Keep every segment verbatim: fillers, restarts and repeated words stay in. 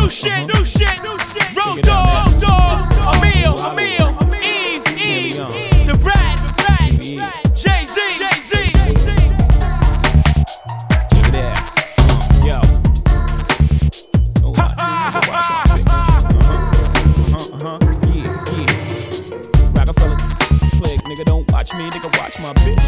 new shit, new shit, new shit. Road Dogs, Dogs, Emil, Emil, Eve, Eve, the Brad, the Brad, Jay-Z, Jay-Z. Check it out. Yo. Uh-huh, uh-huh, yeah, yeah. Rockefeller, click, nigga, don't watch me, nigga, watch my bitch.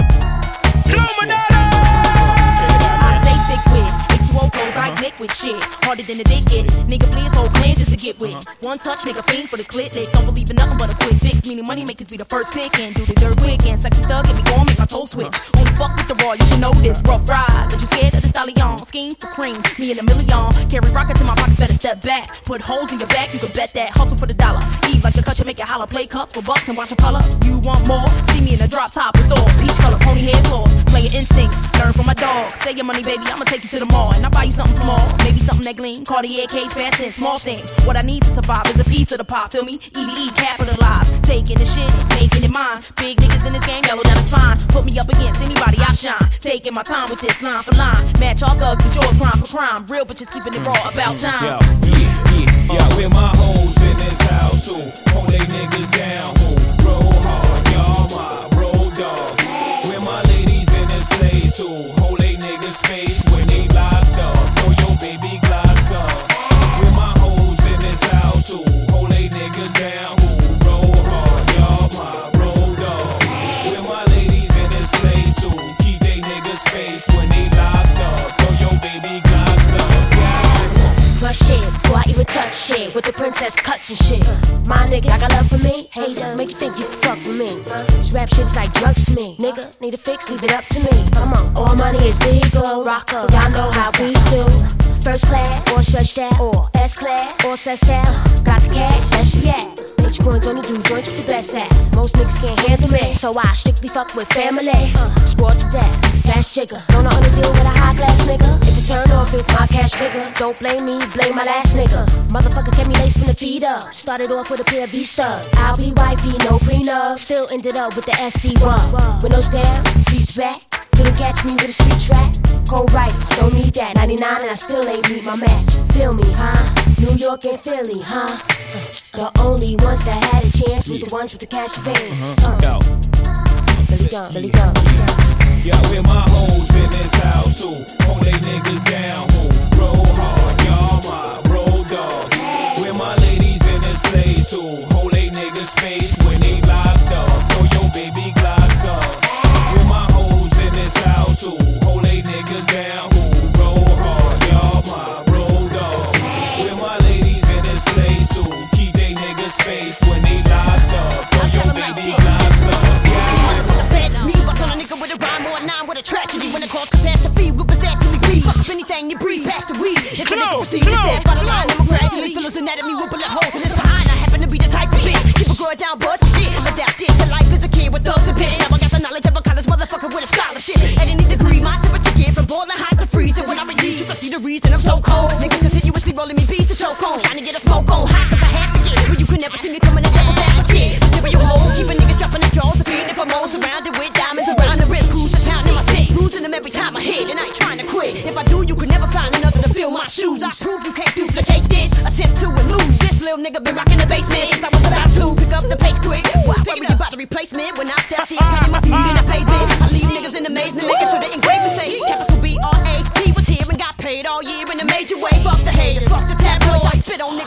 Liquid shit, harder than the dick it. Nigga flee his whole clan just to get with. One touch, nigga fiend for the clit lick. Don't believe in nothing but a quick fix. Meaning money makers be the first pick and do the dirt quick. And sexy thug get me going, make my toes switch. Only fuck with the raw, you should know this. Rough ride, but you scared of the stallion. Scheme for cream, me and a million. Carry rockets in my pockets, better step back. Put holes in your back, you can bet that. Hustle for the dollar. Eve like the cut, you make it holler. Play cuts for bucks and watch a color. You want more? See me in a drop top, it's all peach color, pony hair claws. Play your instincts, learn from my dog. Say your money, baby, I'ma take you to the mall. And I buy you something small, maybe something that gleam. Cartier cage, fast and small thing. What I need to survive is a piece of the pie, feel me? E V E capitalized, taking the shit, making it mine. Big niggas in this game, yellow down the spine. Put me up against anybody, I shine. Taking my time with this line for line. Match all thugs with yours, crime for crime. Real bitches keeping it raw about time. Yo, yeah, yeah, yeah. With my hoes in this house, who hold they niggas down, who roll hard, y'all my road dogs. With my ladies in this place, who hold they niggas space when they locked up. Throw your baby glass up. With my hoes in this house, who hold they niggas down, who roll hard, y'all my road dogs. With my ladies in this place, who keep they niggas space when they locked up. Throw your baby glass up. Crush shit before I even touch shit with the princess cuts and shit. My nigga, I got love for me. Hater, make you think you can fuck with me. This rap shit is like drugs to me. Nigga, need a fix, leave it up to me. Come on, all money is legal. Rock up, y'all know how we do. First class, or stretched out, or S-class, or set out. Got the cash, that's you at. Bitch coins on the do joints with the best at. Most niggas can't handle me, so I strictly fuck with family. Uh, sport to death, fast jigger. Don't know how to deal with a high class nigga. It's a turn off if my cash figure. Don't blame me, blame my last nigga. Motherfucker kept me laced from the feet up. Started off with a pair of V-studs. I'll be wifey, no prenup. Still ended up with the S C one. Windows down, seats back. Couldn't catch me with a street track. Cold writers, don't need that. ninety-nine and I still ain't meet my match. Feel me, huh? New York and Philly, huh? The only ones that had a chance was the ones with the cash advance. Uh. Yo. Billy Gunn, Billy Gunn. Yeah, with my hoes in this house, who hold they niggas down, who roll hard, y'all my road dogs. With my ladies in this place, who hold they niggas space when they locked up. Throw your baby glass up. With my hoes in this house, who hold they niggas down, who roll hard, y'all my road dogs. With my ladies in this place, who keep they niggas space when they locked up. Throw your baby glass up. With a tragedy when it calls catastrophe, we present to be fuck up anything you breathe past the weed. If a nigga proceed to step by the line, I'ma gradually fill his anatomy with bullet holes in his behind. I happen to be the type of bitch keep a girl down, but shit adapted to life as a kid with thugs and pits. Now I got the knowledge of a college motherfucker with a scholarship at any degree. My temperature get from boiling hot to freezing. When I release, you can see the reason I'm so cold. Niggas continuously rolling me beats to choke on, trying to get a smoke on hot 'cause I have to get. But you can never see me coming in devil's advocate. Material hole, keeping niggas dropping their jaws and feeding for more, surrounded with diamonds around the wrist. Cruise the town in my city, losing them every time I hit, and I ain't trying to quit. If I do, you can never find another to fill my shoes. I prove you can't duplicate this. Attempt to elude this little nigga been rocking the basement since I was about to pick up the pace quick. Why worry about the replacement when I stepped in, planting my feet in the pavement? I leave niggas in amazement, making sure they engrave and say capital B R A T was here and got paid all year in a major way. Fuck the haters, fuck the tabloids, spit on niggas.